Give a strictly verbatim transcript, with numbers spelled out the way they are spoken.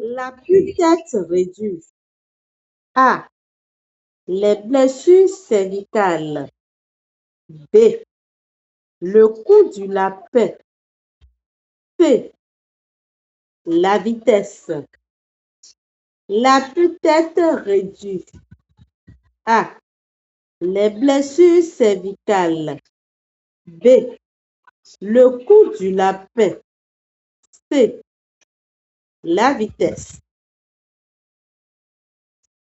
La peut-être réduite. A. Les blessures cervicales. B. Le coût du lapin. C. La vitesse. La peut-être réduite. A. Les blessures cervicales. B. Le coût du lapin. C. La vitesse.